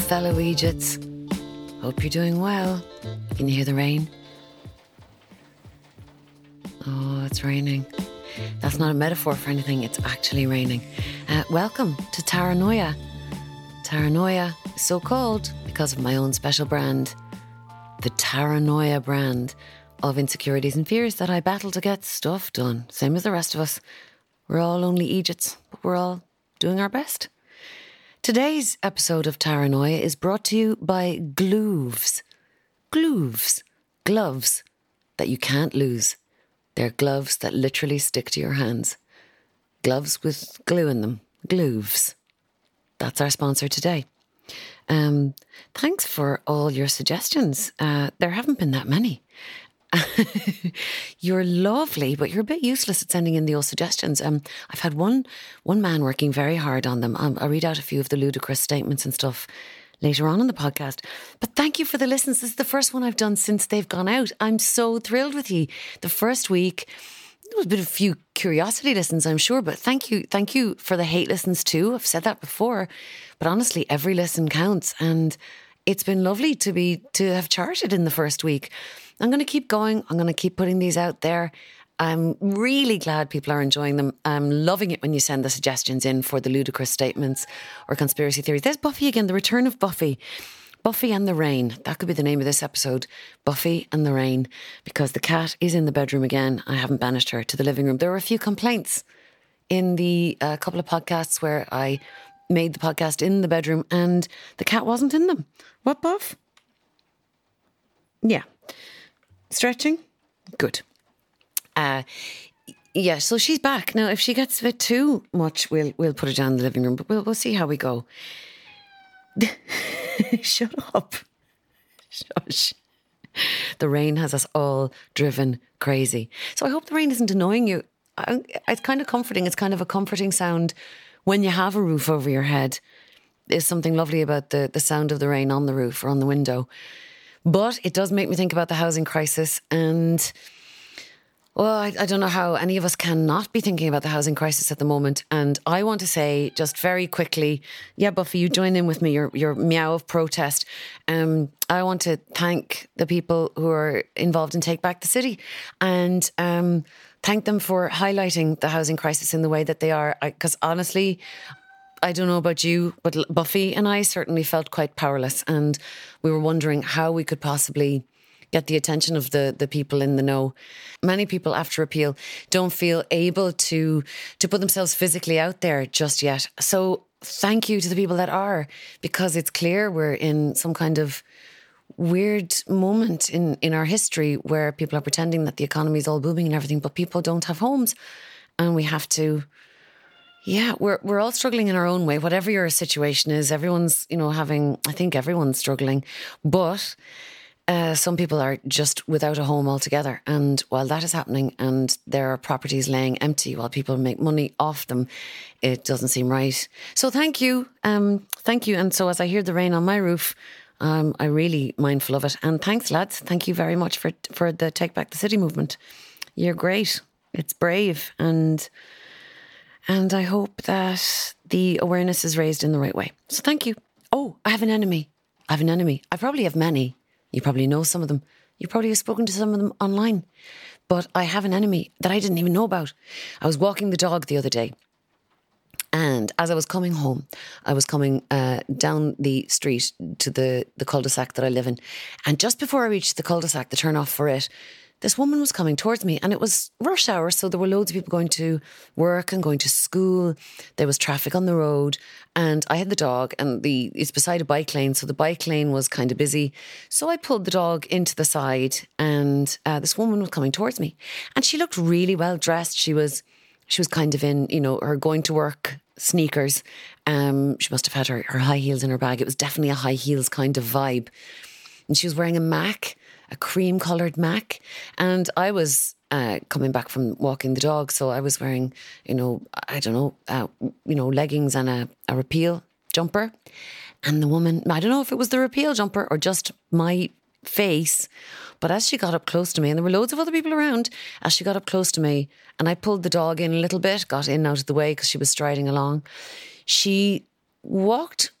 fellow Egypts. Hope you're doing well. Can you hear the rain? Oh, it's raining. That's not a metaphor for anything, it's actually raining. Welcome to Taranoia. Taranoia is so called because of my own special brand, the Taranoia brand of insecurities and fears that I battle to get stuff done. Same as the rest of us. We're all only Egypts, but we're all doing our best. Today's episode of Taranoia is brought to you by Glooves. Glooves. Gloves that you can't lose. They're gloves that literally stick to your hands. Gloves with glue in them. Glooves. That's our sponsor today. Thanks for all your suggestions. There haven't been that many. You're lovely, but you're a bit useless at sending in the old suggestions. I've had one man working very hard on them. I'll read out a few of the ludicrous statements and stuff later on in the podcast. But thank you for the listens. This is the first one I've done since they've gone out. I'm so thrilled with you. The first week, there was a bit of a few curiosity listens, I'm sure, but thank you for the hate listens too. I've said that before, but honestly, every listen counts, and it's been lovely to have charted in the first week. I'm going to keep going. I'm going to keep putting these out there. I'm really glad people are enjoying them. I'm loving it when you send the suggestions in for the ludicrous statements or conspiracy theories. There's Buffy again, the return of Buffy. Buffy and the Rain. That could be the name of this episode. Buffy and the Rain. Because the cat is in the bedroom again. I haven't banished her to the living room. There were a few complaints in the couple of podcasts where I made the podcast in the bedroom and the cat wasn't in them. What, Buff? Yeah. Stretching? Good. Yeah, so she's back. Now, if she gets a bit too much, we'll put her down in the living room, but we'll see how we go. Shut up. Shush. The rain has us all driven crazy. So I hope the rain isn't annoying you. It's kind of comforting. It's kind of a comforting sound when you have a roof over your head. There's something lovely about the sound of the rain on the roof or on the window. But it does make me think about the housing crisis and, well, I don't know how any of us cannot be thinking about the housing crisis at the moment. And I want to say just very quickly, yeah, Buffy, you join in with me, your meow of protest. I want to thank the people who are involved in Take Back the City and thank them for highlighting the housing crisis in the way that they are. Because honestly, I don't know about you, but Buffy and I certainly felt quite powerless, and we were wondering how we could possibly get the attention of the people in the know. Many people after repeal don't feel able to put themselves physically out there just yet. So thank you to the people that are, because it's clear we're in some kind of weird moment in our history where people are pretending that the economy is all booming and everything, but people don't have homes, and we have to. Yeah, we're all struggling in our own way. Whatever your situation is, everyone's, I think everyone's struggling. But some people are just without a home altogether. And while that is happening and there are properties laying empty while people make money off them, it doesn't seem right. So thank you. Thank you. And so as I hear the rain on my roof, I'm really mindful of it. And thanks, lads. Thank you very much for the Take Back the City movement. You're great. It's brave. And I hope that the awareness is raised in the right way. So thank you. Oh, I have an enemy. I probably have many. You probably know some of them. You probably have spoken to some of them online. But I have an enemy that I didn't even know about. I was walking the dog the other day. And as I was coming home, I was coming down the street to the cul-de-sac that I live in. And just before I reached the cul-de-sac, the turn off for it, this woman was coming towards me, and it was rush hour, so there were loads of people going to work and going to school. There was traffic on the road, and I had the dog, and it's beside a bike lane, so the bike lane was kind of busy. So I pulled the dog into the side, and this woman was coming towards me, and she looked really well dressed. She was kind of in, her going to work sneakers. She must have had her high heels in her bag. It was definitely a high heels kind of vibe, and she was wearing a Mac. A cream-coloured Mac, and I was coming back from walking the dog, so I was wearing, leggings and a repeal jumper, and the woman, I don't know if it was the repeal jumper or just my face, but as she got up close to me, and there were loads of other people around, as she got up close to me, and I pulled the dog in a little bit, got in out of the way because she was striding along, she walked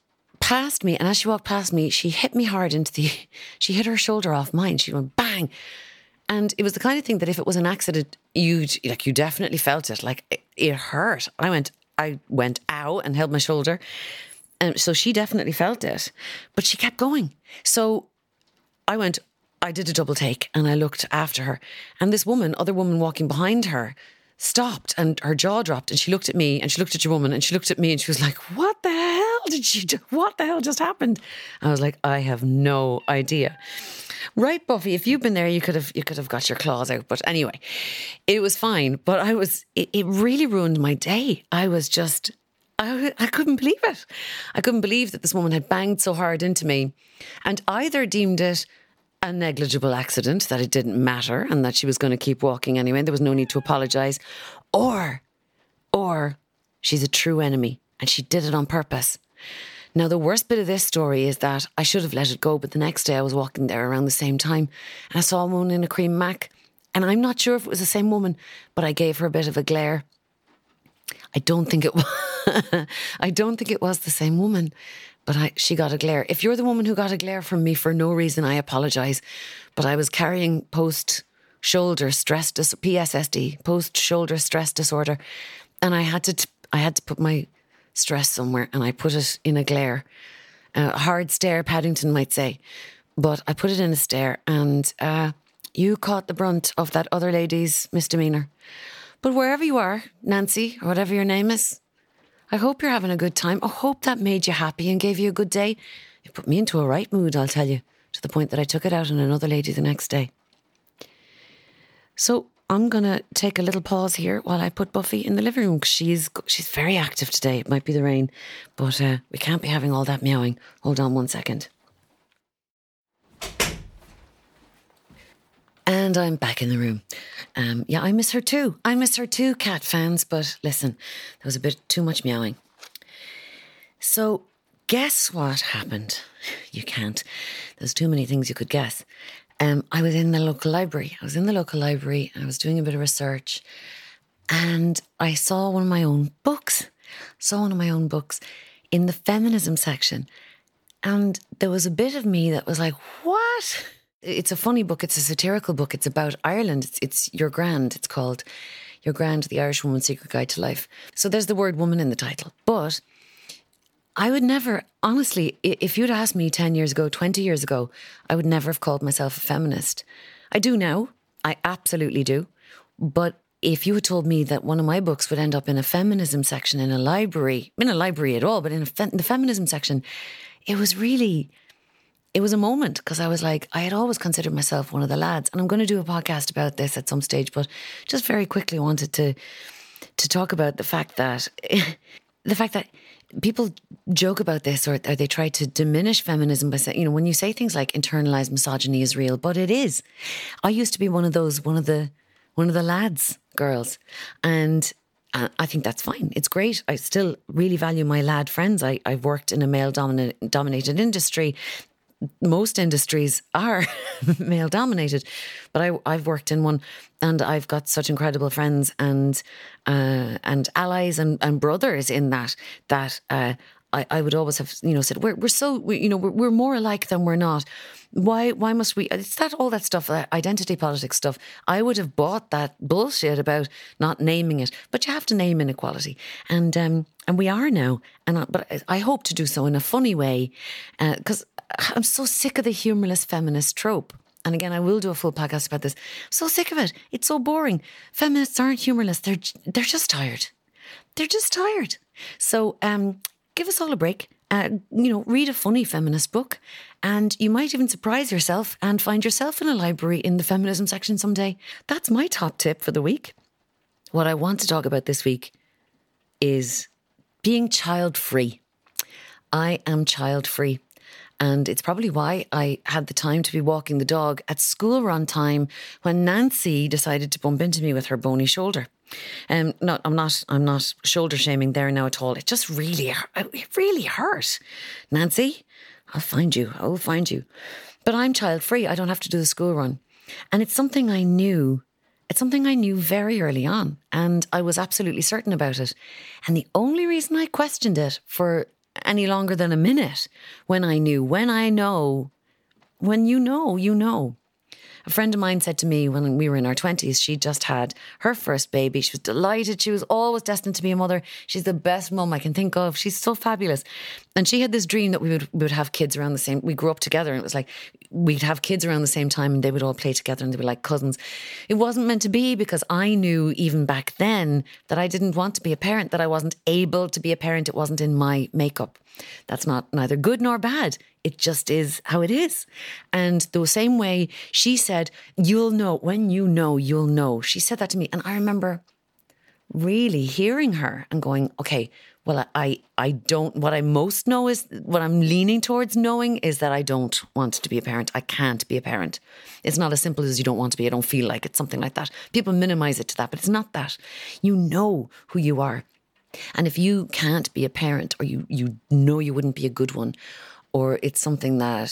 past me, and as she walked past me, she hit me hard she hit her shoulder off mine. She went bang. And it was the kind of thing that if it was an accident, you definitely felt it. Like it hurt. I went ow and held my shoulder. And so she definitely felt it, but she kept going. So I did a double take and I looked after her, and this other woman walking behind her stopped and her jaw dropped, and she looked at me and she looked at your woman and she looked at me and she was like, what the hell did she do? What the hell just happened? I was like, I have no idea. Right, Buffy, if you'd been there, you could have got your claws out. But anyway, it was fine. But it really ruined my day. I couldn't believe it. I couldn't believe that this woman had banged so hard into me and either deemed it a negligible accident, that it didn't matter and that she was going to keep walking anyway. There was no need to apologise. Or she's a true enemy and she did it on purpose. Now, the worst bit of this story is that I should have let it go, but the next day I was walking there around the same time and I saw a woman in a cream mac, and I'm not sure if it was the same woman, but I gave her a bit of a glare. I don't think it was. I don't think it was the same woman, but she got a glare. If you're the woman who got a glare from me for no reason, I apologise. But I was carrying post-shoulder stress PSSD, post-shoulder stress disorder, and I had to put my stress somewhere, and I put it in a glare, a hard stare, Paddington might say, but I put it in a stare, and you caught the brunt of that other lady's misdemeanour. But wherever you are, Nancy, or whatever your name is, I hope you're having a good time. I hope that made you happy and gave you a good day. It put me into a right mood, I'll tell you, to the point that I took it out on another lady the next day. So I'm going to take a little pause here while I put Buffy in the living room, because she's very active today. It might be the rain, but we can't be having all that meowing. Hold on 1 second. And I'm back in the room. Yeah, I miss her too. I miss her too, cat fans. But listen, there was a bit too much meowing. So guess what happened? You can't. There's too many things you could guess. I was in the local library. And I was doing a bit of research, and I saw one of my own books. In the feminism section. And there was a bit of me that was like, what? It's a funny book. It's a satirical book. It's about Ireland. It's Your Grand. It's called Your Grand, The Irish Woman's Secret Guide to Life. So there's the word woman in the title. But I would never, honestly, if you'd asked me 10 years ago, 20 years ago, I would never have called myself a feminist. I do now. I absolutely do. But if you had told me that one of my books would end up in a feminism section in a library at all, but in the feminism section, it was a moment, because I was like, I had always considered myself one of the lads, and I'm going to do a podcast about this at some stage, but just very quickly wanted to talk about the fact that people joke about this, or they try to diminish feminism by saying, when you say things like internalized misogyny is real, but it is. I used to be one of the lads, girls, and I think that's fine. It's great. I still really value my lad friends. I've worked in a male-dominated industry. Most industries are male dominated, but I've worked in one, and I've got such incredible friends and allies and brothers in that I would always have said we're more alike than we're not. Why must we? It's all that stuff, identity politics stuff. I would have bought that bullshit about not naming it, but you have to name inequality, and we are now. But I hope to do so in a funny way, because I'm so sick of the humorless feminist trope. And again, I will do a full podcast about this. I'm so sick of it. It's so boring. Feminists aren't humorless. They're just tired. They're just tired. So give us all a break. Read a funny feminist book, and you might even surprise yourself and find yourself in a library in the feminism section someday. That's my top tip for the week. What I want to talk about this week is being child-free. I am child-free. And it's probably why I had the time to be walking the dog at school run time when Nancy decided to bump into me with her bony shoulder. I'm not shoulder shaming there now at all. It just really hurt. Nancy, I'll find you. But I'm child free. I don't have to do the school run. And it's something I knew. It's something I knew very early on, and I was absolutely certain about it. And the only reason I questioned it for any longer than a minute when I knew. When you know, you know. A friend of mine said to me when we were in our 20s, she just had her first baby. She was delighted. She was always destined to be a mother. She's the best mum I can think of. She's so fabulous. And she had this dream that we would have kids around the same. We grew up together, and it was like we'd have kids around the same time, and they would all play together, and they'd be like cousins. It wasn't meant to be, because I knew even back then that I didn't want to be a parent, that I wasn't able to be a parent. It wasn't in my makeup. That's not neither good nor bad. It just is how it is. And the same way she said, you'll know, when you know, you'll know. She said that to me. And I remember really hearing her and going, okay, well, I don't, what I most know is, what I'm leaning towards knowing is that I don't want to be a parent. I can't be a parent. It's not as simple as you don't want to be. I don't feel like it, something like that. People minimize it to that, but it's not that. You know who you are. And if you can't be a parent, or you know you wouldn't be a good one, or it's something that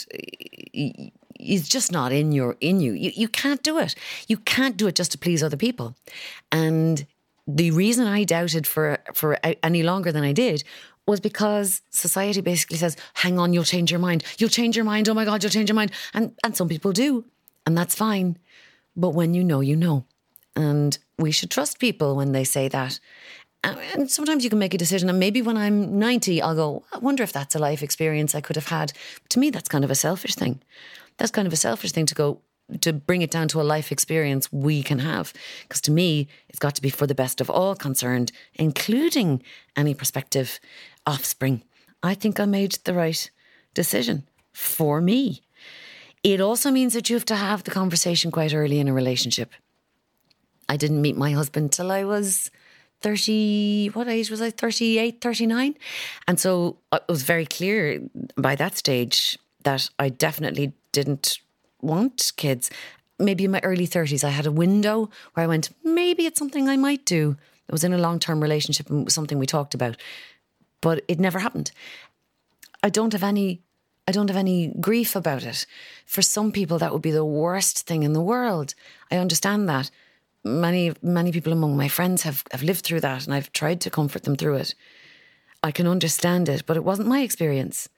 is just not in you. You can't do it. You can't do it just to please other people. And the reason I doubted for any longer than I did was because society basically says, hang on, you'll change your mind. You'll change your mind. Oh my God, you'll change your mind. And some people do. And that's fine. But when you know, you know. And we should trust people when they say that. And sometimes you can make a decision, and maybe when I'm 90, I'll go, I wonder if that's a life experience I could have had. To me, that's kind of a selfish thing. That's kind of a selfish thing to bring it down to a life experience we can have. Because to me, it's got to be for the best of all concerned, including any prospective offspring. I think I made the right decision for me. It also means that you have to have the conversation quite early in a relationship. I didn't meet my husband till I was 30, what age was I? 38, 39. And so it was very clear by that stage that I definitely didn't want kids. Maybe in my early 30s, I had a window where I went, maybe it's something I might do. I was in a long-term relationship, and it was something we talked about, but it never happened. I don't have any grief about it. For some people, that would be the worst thing in the world. I understand that. Many people among my friends have lived through that, and I've tried to comfort them through it. I can understand it, but it wasn't my experience.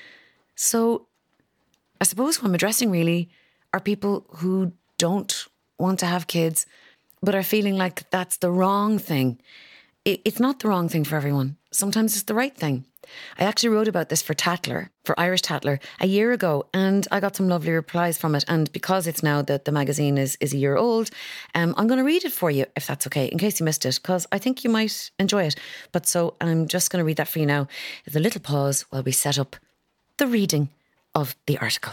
So I suppose what I'm addressing really are people who don't want to have kids, but are feeling like that's the wrong thing. It's not the wrong thing for everyone. Sometimes it's the right thing. I actually wrote about this for Tatler, for Irish Tatler, a year ago, and I got some lovely replies from it. And because it's now that the magazine is a year old, I'm going to read it for you, if that's okay, in case you missed it, because I think you might enjoy it. But so I'm just going to read that for you now. There's a little pause while we set up the reading of the article.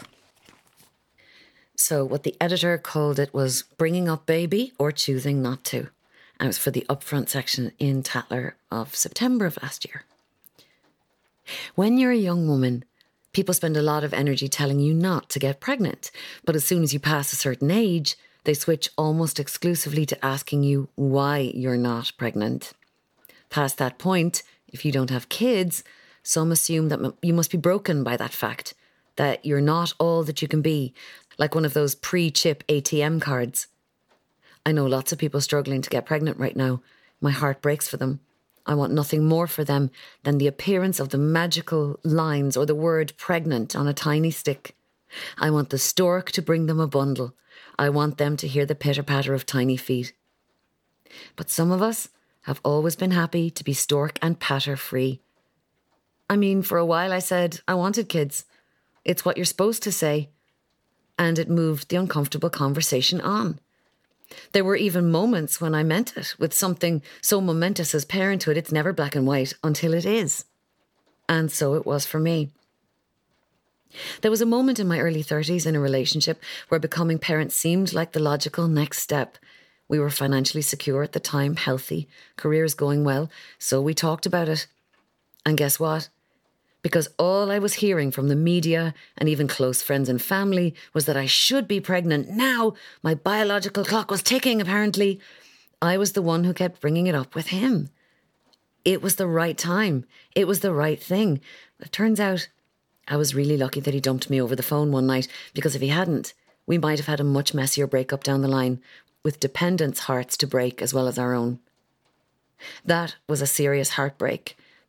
So what the editor called it was Bringing Up Baby or Choosing Not to. And it was for the upfront section in Tatler of September of last year. When you're a young woman, people spend a lot of energy telling you not to get pregnant. But as soon as you pass a certain age, they switch almost exclusively to asking you why you're not pregnant. Past that point, if you don't have kids, some assume that you must be broken by that fact, that you're not all that you can be, like one of those pre-chip ATM cards. I know lots of people struggling to get pregnant right now. My heart breaks for them. I want nothing more for them than the appearance of the magical lines or the word pregnant on a tiny stick. I want the stork to bring them a bundle. I want them to hear the pitter-patter of tiny feet. But some of us have always been happy to be stork and patter free. I mean, for a while I said I wanted kids. It's what you're supposed to say. And it moved the uncomfortable conversation on. There were even moments when I meant it, with something so momentous as parenthood. It's never black and white until it is. And so it was for me. There was a moment in my early 30s in a relationship where becoming parents seemed like the logical next step. We were financially secure at the time, healthy, careers going well, so we talked about it. And guess what? Because all I was hearing from the media and even close friends and family was that I should be pregnant now. My biological clock was ticking, apparently. I was the one who kept bringing it up with him. It was the right time. It was the right thing. It turns out I was really lucky that he dumped me over the phone one night, because if he hadn't, we might have had a much messier breakup down the line, with dependents' hearts to break as well as our own. That was a serious heartbreak.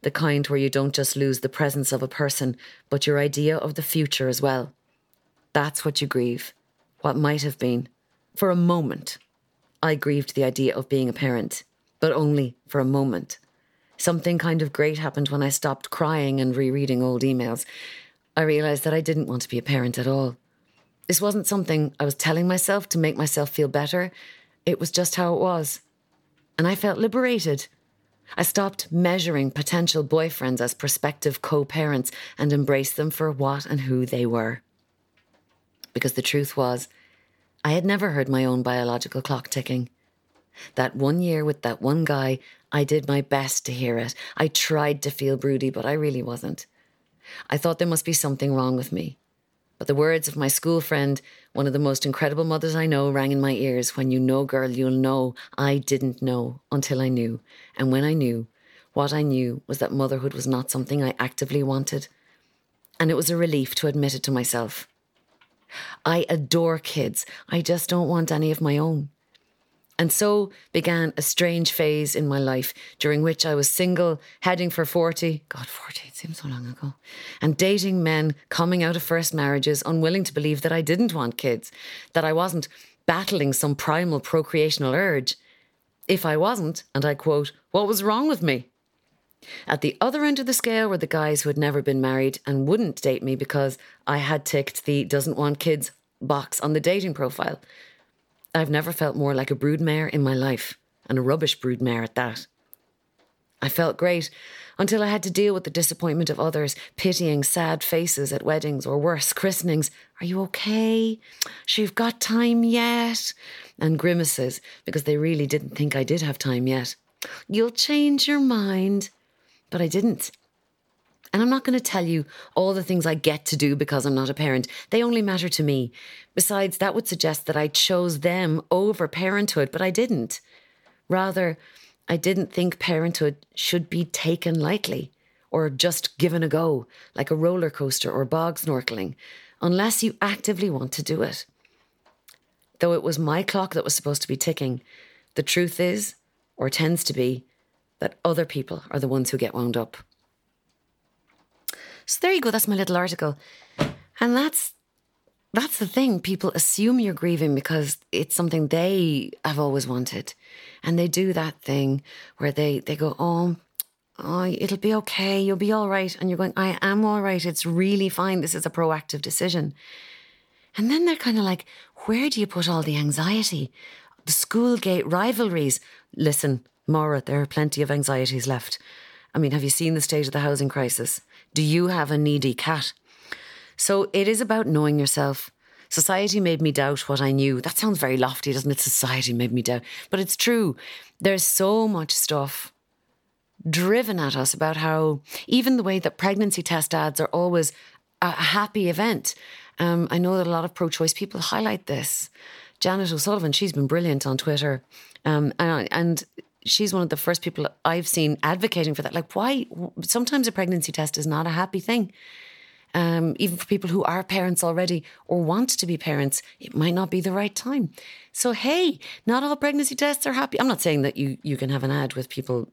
The kind where you don't just lose the presence of a person, but your idea of the future as well. That's what you grieve. What might have been. For a moment, I grieved the idea of being a parent, but only for a moment. Something kind of great happened when I stopped crying and rereading old emails. I realised that I didn't want to be a parent at all. This wasn't something I was telling myself to make myself feel better. It was just how it was. And I felt liberated. I stopped measuring potential boyfriends as prospective co-parents and embraced them for what and who they were. Because the truth was, I had never heard my own biological clock ticking. That 1 year with that one guy, I did my best to hear it. I tried to feel broody, but I really wasn't. I thought there must be something wrong with me. But the words of my school friend, one of the most incredible mothers I know, rang in my ears. When you know, girl, you'll know. I didn't know until I knew. And when I knew, what I knew was that motherhood was not something I actively wanted. And it was a relief to admit it to myself. I adore kids. I just don't want any of my own. And so began a strange phase in my life during which I was single, heading for 40. God, 40, it seems so long ago. And dating men coming out of first marriages, unwilling to believe that I didn't want kids, that I wasn't battling some primal procreational urge. If I wasn't, and I quote, what was wrong with me? At the other end of the scale were the guys who had never been married and wouldn't date me because I had ticked the doesn't want kids box on the dating profile. I've never felt more like a broodmare in my life, and a rubbish broodmare at that. I felt great until I had to deal with the disappointment of others, pitying sad faces at weddings or worse, christenings. Are you okay? Sure, you've got time yet? And grimaces because they really didn't think I did have time yet. You'll change your mind. But I didn't. And I'm not going to tell you all the things I get to do because I'm not a parent. They only matter to me. Besides, that would suggest that I chose them over parenthood, but I didn't. Rather, I didn't think parenthood should be taken lightly or just given a go, like a roller coaster or bog snorkeling, unless you actively want to do it. Though it was my clock that was supposed to be ticking, the truth is, or tends to be, that other people are the ones who get wound up. So there you go, that's my little article. And that's the thing. People assume you're grieving because it's something they have always wanted. And they do that thing where they go, oh, it'll be okay, you'll be all right. And you're going, I am all right, it's really fine, this is a proactive decision. And then they're kind of like, where do you put all the anxiety? The school gate rivalries. Listen, Maura, there are plenty of anxieties left. I mean, have you seen the state of the housing crisis? Do you have a needy cat? So it is about knowing yourself. Society made me doubt what I knew. That sounds very lofty, doesn't it? Society made me doubt. But it's true. There's so much stuff driven at us about how even the way that pregnancy test ads are always a happy event. I know that a lot of pro-choice people highlight this. Janet O'Sullivan, she's been brilliant on Twitter. And she's one of the first people I've seen advocating for that. Like, why? Sometimes a pregnancy test is not a happy thing. Even for people who are parents already or want to be parents, it might not be the right time. So, hey, not all pregnancy tests are happy. I'm not saying that you can have an ad with people,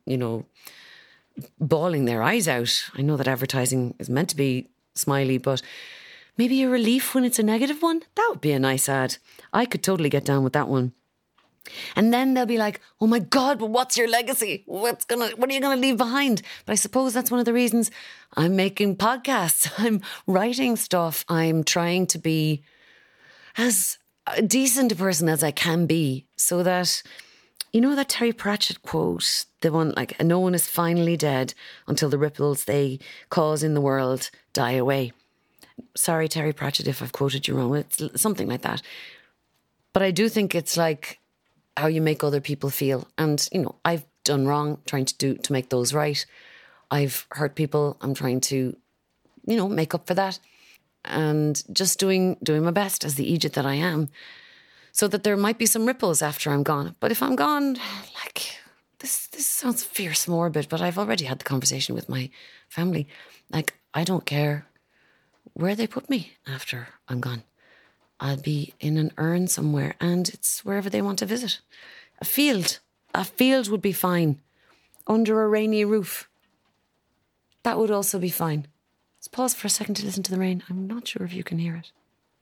bawling their eyes out. I know that advertising is meant to be smiley, but maybe a relief when it's a negative one. That would be a nice ad. I could totally get down with that one. And then they'll be like, oh my God, but what's your legacy? What are you going to leave behind? But I suppose that's one of the reasons I'm making podcasts. I'm writing stuff. I'm trying to be as decent a person as I can be so that, that Terry Pratchett quote, the one like, no one is finally dead until the ripples they cause in the world die away. Sorry, Terry Pratchett, if I've quoted you wrong. It's something like that. But I do think it's like, how you make other people feel. And, I've done wrong trying to make those right. I've hurt people. I'm trying to, make up for that. And just doing my best as the Egypt that I am, so that there might be some ripples after I'm gone. But if I'm gone, like, this sounds fierce morbid, but I've already had the conversation with my family. Like, I don't care where they put me after I'm gone. I'll be in an urn somewhere, and it's wherever they want to visit. A field would be fine, under a rainy roof. That would also be fine. Let's pause for a second to listen to the rain. I'm not sure if you can hear it.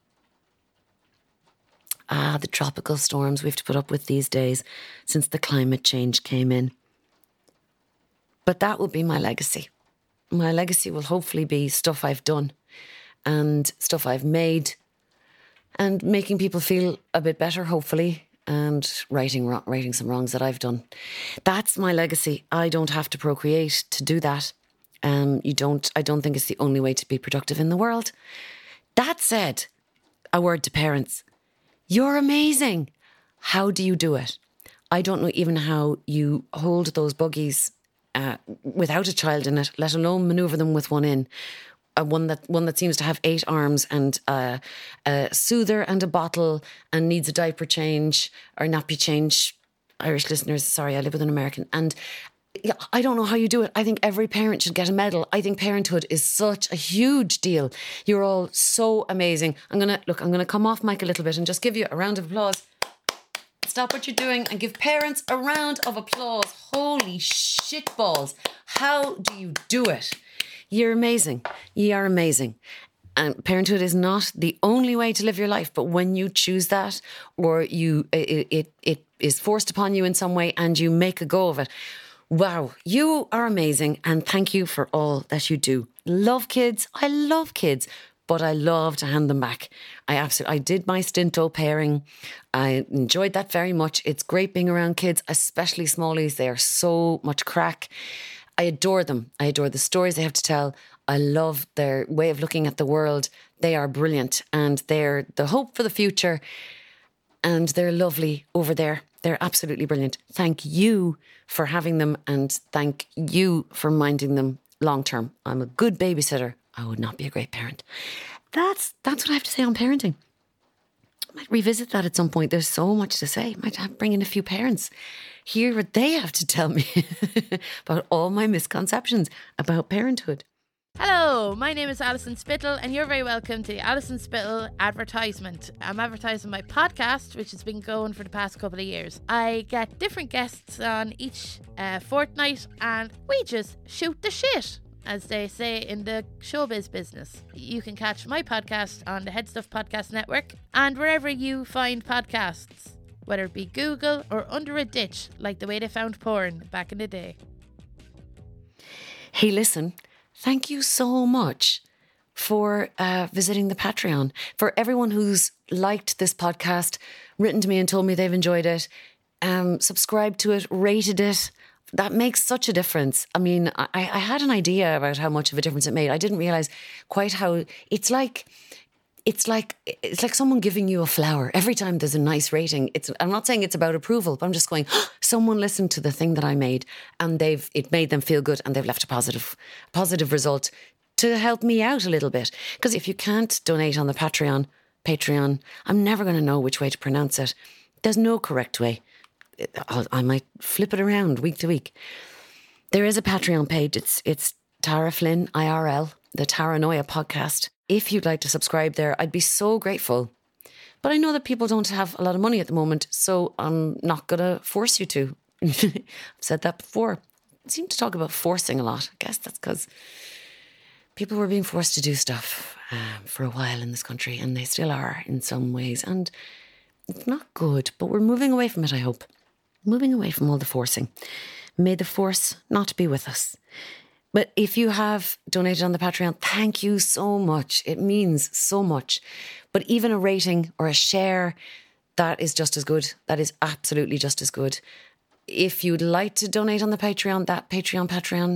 The tropical storms we have to put up with these days since the climate change came in. But that will be my legacy. My legacy will hopefully be stuff I've done and stuff I've made and making people feel a bit better, hopefully, and righting some wrongs that I've done. That's my legacy. I don't have to procreate to do that. I don't think it's the only way to be productive in the world. That said, a word to parents. You're amazing. How do you do it? I don't know even how you hold those buggies without a child in it, let alone manoeuvre them with one in. One that seems to have 8 arms and a soother and a bottle and needs a diaper change or nappy change. Irish listeners, sorry, I live with an American. And I don't know how you do it. I think every parent should get a medal. I think parenthood is such a huge deal. You're all so amazing. I'm going to come off mic a little bit and just give you a round of applause. Stop what you're doing and give parents a round of applause. Holy shit balls. How do you do it? You're amazing. You are amazing. And parenthood is not the only way to live your life, but when you choose that or it is forced upon you in some way and you make a go of it, wow, you are amazing, and thank you for all that you do. Love kids. I love kids, but I love to hand them back. I did my stint au pairing. I enjoyed that very much. It's great being around kids, especially smallies. They are so much crack. I adore them. I adore the stories they have to tell. I love their way of looking at the world. They are brilliant, and they're the hope for the future, and they're lovely over there. They're absolutely brilliant. Thank you for having them, and thank you for minding them long term. I'm a good babysitter. I would not be a great parent. That's what I have to say on parenting. I might revisit that at some point. There's so much to say. I might have to bring in a few parents. Hear what they have to tell me about all my misconceptions about parenthood. Hello, my name is Alison Spittle and you're very welcome to the Alison Spittle advertisement. I'm advertising my podcast, which has been going for the past couple of years. I get different guests on each fortnight and we just shoot the shit, as they say in the showbiz business. You can catch my podcast on the Headstuff Podcast Network and wherever you find podcasts, whether it be Google or under a ditch, like the way they found porn back in the day. Hey, listen. Thank you so much for visiting the Patreon. For everyone who's liked this podcast, written to me and told me they've enjoyed it, subscribed to it, rated it. That makes such a difference. I mean, I had an idea about how much of a difference it made. I didn't realise quite how it's like someone giving you a flower. Every time there's a nice rating, I'm not saying it's about approval, but I'm just going, someone listened to the thing that I made and it made them feel good and they've left a positive result to help me out a little bit. Because if you can't donate on the Patreon, I'm never going to know which way to pronounce it. There's no correct way. I might flip it around week to week. There is a Patreon page. It's Tara Flynn, IRL, the Taranoia podcast. If you'd like to subscribe there, I'd be so grateful. But I know that people don't have a lot of money at the moment, so I'm not going to force you to. I've said that before. I seem to talk about forcing a lot. I guess that's because people were being forced to do stuff for a while in this country, and they still are in some ways. And it's not good, but we're moving away from it, I hope. Moving away from all the forcing. May the force not be with us. But if you have donated on the Patreon, thank you so much. It means so much. But even a rating or a share, that is just as good. That is absolutely just as good. If you'd like to donate on the Patreon, that Patreon,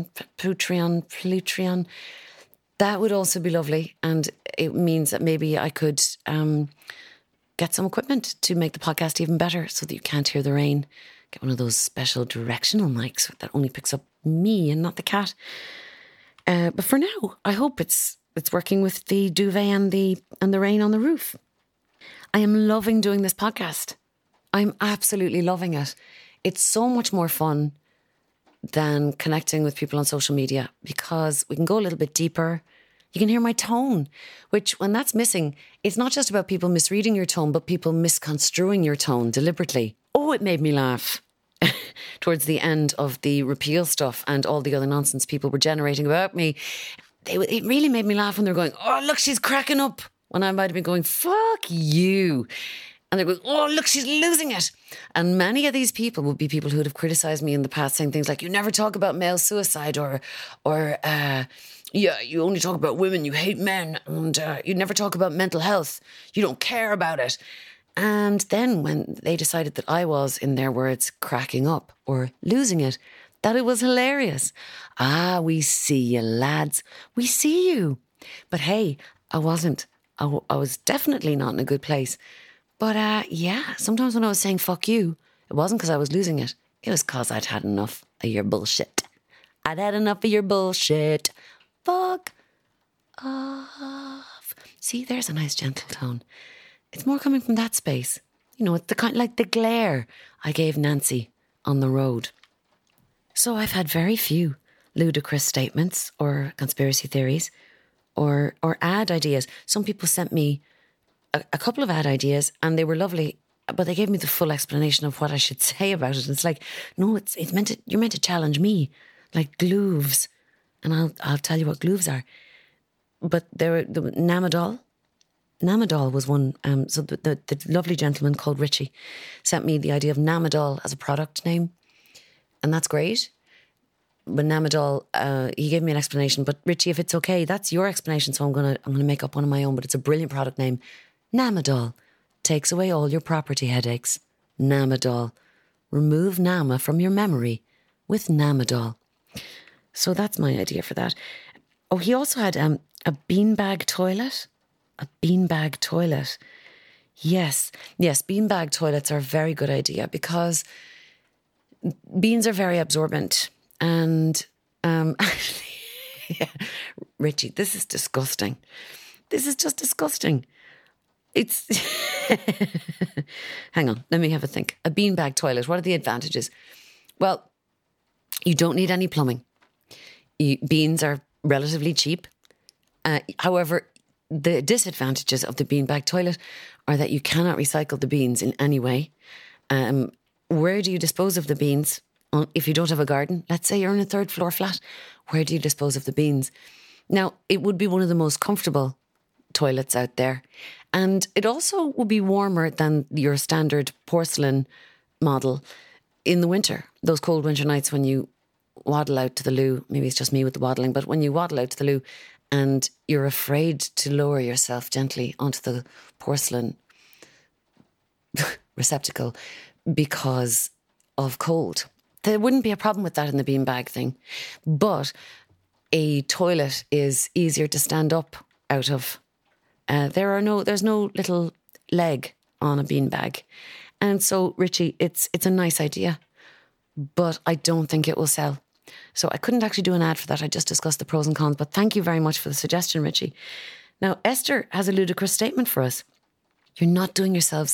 that would also be lovely. And it means that maybe I could get some equipment to make the podcast even better so that you can't hear the rain. Get one of those special directional mics that only picks up me and not the cat. But for now, I hope it's working with the duvet and the rain on the roof. I am loving doing this podcast. I'm absolutely loving it. It's so much more fun than connecting with people on social media because we can go a little bit deeper. You can hear my tone, which when that's missing, it's not just about people misreading your tone, but people misconstruing your tone deliberately. Oh, it made me laugh. towards the end of the repeal stuff and all the other nonsense people were generating about me, it really made me laugh when they were going, oh, look, she's cracking up. When I might have been going, fuck you. And they're going, oh, look, she's losing it. And many of these people would be people who would have criticised me in the past, saying things like, you never talk about male suicide or yeah, you only talk about women, you hate men, and you never talk about mental health. You don't care about it. And then when they decided that I was, in their words, cracking up or losing it, that it was hilarious. Ah, we see you, lads. We see you. But hey, I wasn't. I was definitely not in a good place. But yeah, sometimes when I was saying fuck you, it wasn't because I was losing it. It was because I'd had enough of your bullshit. I'd had enough of your bullshit. Fuck off. See, there's a nice gentle tone. It's more coming from that space. You know, it's the kind like the glare I gave Nancy on the road. So I've had very few ludicrous statements or conspiracy theories or ad ideas. Some people sent me a couple of ad ideas and they were lovely, but they gave me the full explanation of what I should say about it. And it's like, no, it's meant to, you're meant to challenge me, like glooves. And I'll tell you what glooves are. But there were the Namadol. Namadol was one. So the lovely gentleman called Richie sent me the idea of Namadol as a product name, and that's great. But Namadol, he gave me an explanation. But Richie, if it's okay, that's your explanation. So I'm gonna make up one of my own. But it's a brilliant product name. Namadol takes away all your property headaches. Namadol, remove Nama from your memory with Namadol. So that's my idea for that. Oh, he also had a beanbag toilet. A beanbag toilet. Yes, beanbag toilets are a very good idea because beans are very absorbent. And actually, yeah, Richie, this is disgusting. This is just disgusting. It's... Hang on, let me have a think. A beanbag toilet, what are the advantages? Well, you don't need any plumbing. Beans are relatively cheap. However, the disadvantages of the beanbag toilet are that you cannot recycle the beans in any way. Where do you dispose of the beans if you don't have a garden? Let's say you're in a third floor flat. Where do you dispose of the beans? Now, it would be one of the most comfortable toilets out there. And it also would be warmer than your standard porcelain model in the winter. Those cold winter nights when you waddle out to the loo, maybe it's just me with the waddling, but when you waddle out to the loo and you're afraid to lower yourself gently onto the porcelain receptacle because of cold. There wouldn't be a problem with that in the beanbag thing. But a toilet is easier to stand up out of. There's no little leg on a beanbag. And so, Richie, it's a nice idea, but I don't think it will sell. So I couldn't actually do an ad for that. I just discussed the pros and cons, but thank you very much for the suggestion, Richie. Now, Esther has a ludicrous statement for us. You're not doing yourself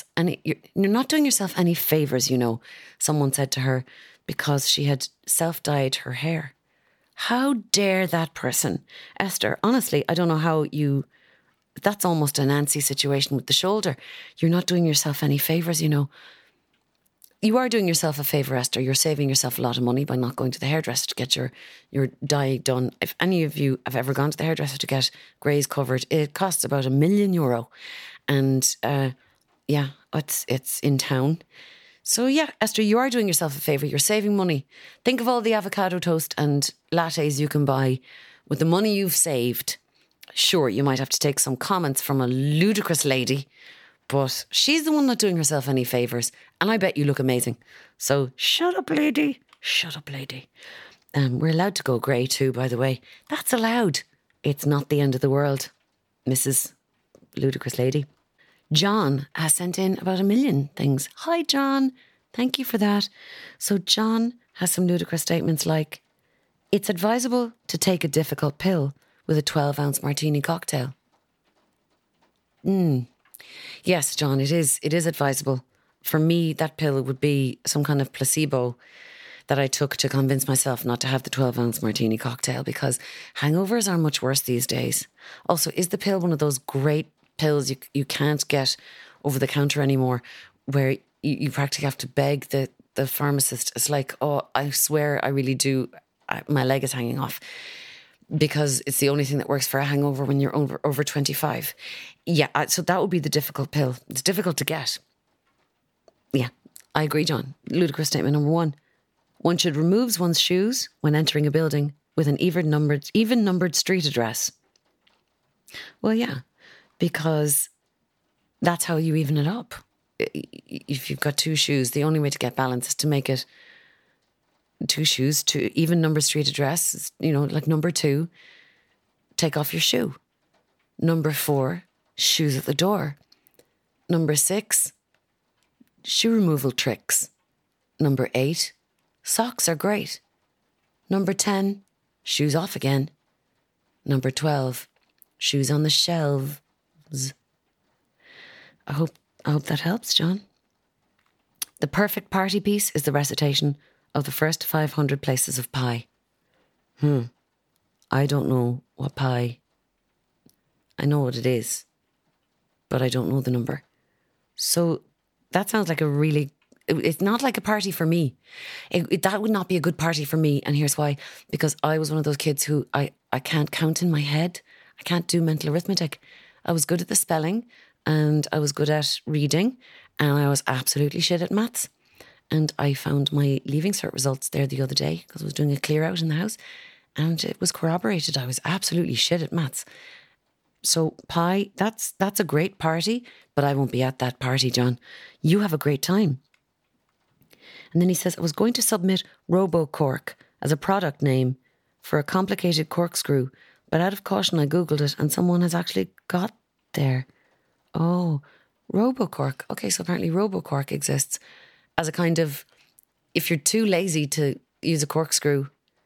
any favours, you know, someone said to her because she had self-dyed her hair. How dare that person? Esther, honestly, I don't know how that's almost a Nancy situation with the shoulder. You're not doing yourself any favours, you know. You are doing yourself a favour, Esther. You're saving yourself a lot of money by not going to the hairdresser to get your dye done. If any of you have ever gone to the hairdresser to get greys covered, it costs about €1 million. And yeah, it's in town. So yeah, Esther, you are doing yourself a favour. You're saving money. Think of all the avocado toast and lattes you can buy with the money you've saved. Sure, you might have to take some comments from a ludicrous lady, but she's the one not doing herself any favours. And I bet you look amazing. So shut up, lady. Shut up, lady. We're allowed to go grey too, by the way. That's allowed. It's not the end of the world, Mrs. Ludicrous Lady. John has sent in about 1 million things. Hi, John. Thank you for that. So John has some ludicrous statements like, it's advisable to take a difficult pill with a 12-ounce martini cocktail. Yes, John, it is advisable. For me, that pill would be some kind of placebo that I took to convince myself not to have the 12-ounce martini cocktail because hangovers are much worse these days. Also, is the pill one of those great pills you can't get over the counter anymore where you practically have to beg the the pharmacist. It's like, oh, I swear I really do. My leg is hanging off because it's the only thing that works for a hangover when you're over 25. Yeah, so that would be the difficult pill. It's difficult to get. Yeah, I agree, John. Ludicrous statement number 1. One should remove one's shoes when entering a building with an even numbered street address. Well, yeah, because that's how you even it up. If you've got 2 shoes, the only way to get balance is to make it 2 shoes to even number street address. You know, like number 2, take off your shoe. Number 4, shoes at the door. Number 6, shoe removal tricks. Number 8, socks are great. Number 10, shoes off again. Number 12, shoes on the shelves. I hope that helps, John. The perfect party piece is the recitation of the first 500 places of pi. I don't know what pi. I know what it is, but I don't know the number. So that sounds like it's not like a party for me. That would not be a good party for me. And here's why. Because I was one of those kids who I can't count in my head. I can't do mental arithmetic. I was good at the spelling and I was good at reading and I was absolutely shit at maths. And I found my Leaving Cert results there the other day because I was doing a clear out in the house and it was corroborated. I was absolutely shit at maths. So pi, that's a great party, but I won't be at that party, John. You have a great time. And then he says, I was going to submit RoboCork as a product name for a complicated corkscrew, but out of caution I Googled it and someone has actually got there. Oh, RoboCork. Okay, so apparently RoboCork exists as a kind of, if you're too lazy to use a corkscrew,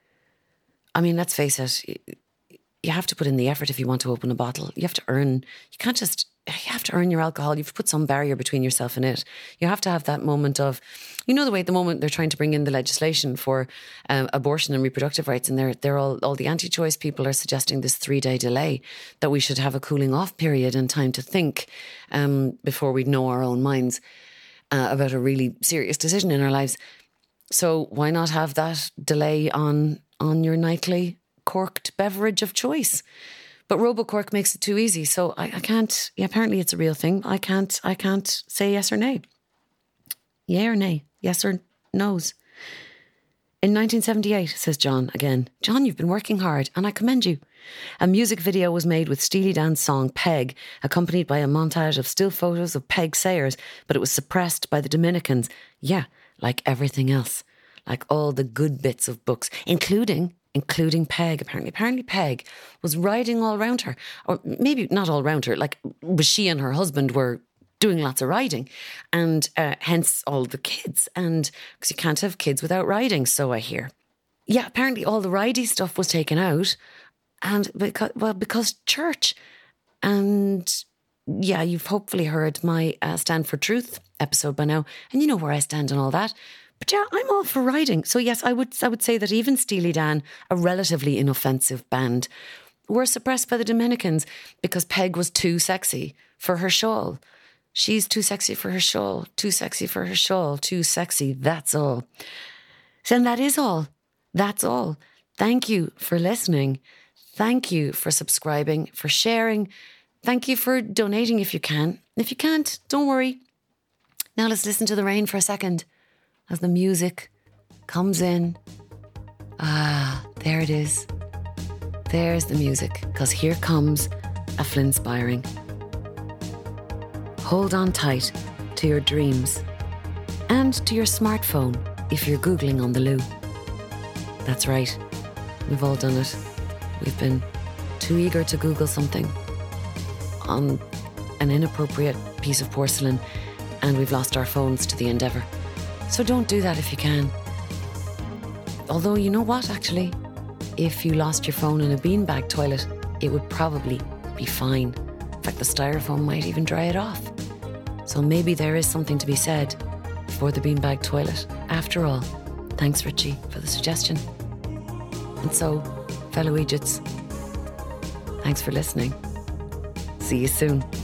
I mean, let's face it, you have to put in the effort if you want to open a bottle. You have to earn, you have to earn your alcohol. You have to put some barrier between yourself and it. You have to have that moment of, you know, the moment they're trying to bring in the legislation for abortion and reproductive rights, and they're all the anti-choice people are suggesting this 3-day delay, that we should have a cooling off period and time to think before we know our own minds about a really serious decision in our lives. So why not have that delay on your nightly corked beverage of choice? But RoboCork makes it too easy. So I can't, apparently it's a real thing. I can't say yes or nay. Yay or nay? Yes or no's? In 1978, says John again, John, you've been working hard and I commend you. A music video was made with Steely Dan's song Peg, accompanied by a montage of still photos of Peg Sayers, but it was suppressed by the Dominicans. Yeah, like everything else. Like all the good bits of books, including Peg, apparently. Apparently Peg was riding all around her. Or maybe not all around her, like she and her husband were doing lots of riding. And hence all the kids. And because you can't have kids without riding, so I hear. Yeah, apparently all the ridey stuff was taken out. And because church. And yeah, you've hopefully heard my Stand for Truth episode by now. And you know where I stand on all that. But yeah, I'm all for riding. So yes, I would say that even Steely Dan, a relatively inoffensive band, were suppressed by the Dominicans because Peg was too sexy for her shawl. She's too sexy for her shawl, too sexy for her shawl, too sexy, that's all. So and that is all. That's all. Thank you for listening. Thank you for subscribing, for sharing. Thank you for donating if you can. If you can't, don't worry. Now let's listen to the rain for a second. As the music comes in. Ah, there it is. There's the music, because here comes a Flinspiring. Hold on tight to your dreams and to your smartphone if you're Googling on the loo. That's right, we've all done it. We've been too eager to Google something on an inappropriate piece of porcelain and we've lost our phones to the endeavour. So don't do that if you can. Although, you know what, actually? If you lost your phone in a beanbag toilet, it would probably be fine. In fact, the styrofoam might even dry it off. So maybe there is something to be said for the beanbag toilet. After all, thanks, Richie, for the suggestion. And so, fellow Egypts, thanks for listening. See you soon.